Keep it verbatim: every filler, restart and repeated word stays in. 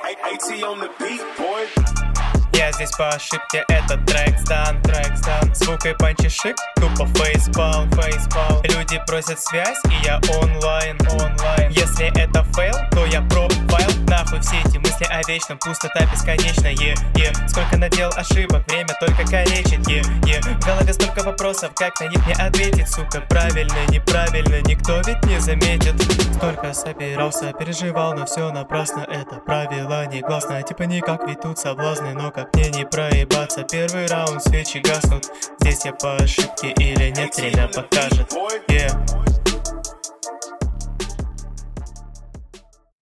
Я здесь по ошибке, этот трек сдан, трек сдан. Звук и панчи шик, тупо фейспал, фейспал. Люди просят связь, и я онлайн, онлайн. Если это фейл, то я профайл. Нахуй все эти мысли о вечном, пустота бесконечна, е, е. Сколько наделал ошибок, время только калечит, е, е. В голове столько вопросов, как на них мне ответить, сука. Правильно, неправильно, никто ведь не заметит. Столько собирался, переживал, но все напрасно. Это правило негласно, типа никак, ведь тут соблазны. Но как мне не проебаться, первый раунд, свечи гаснут. Здесь я по ошибке или нет, время покажет, yeah.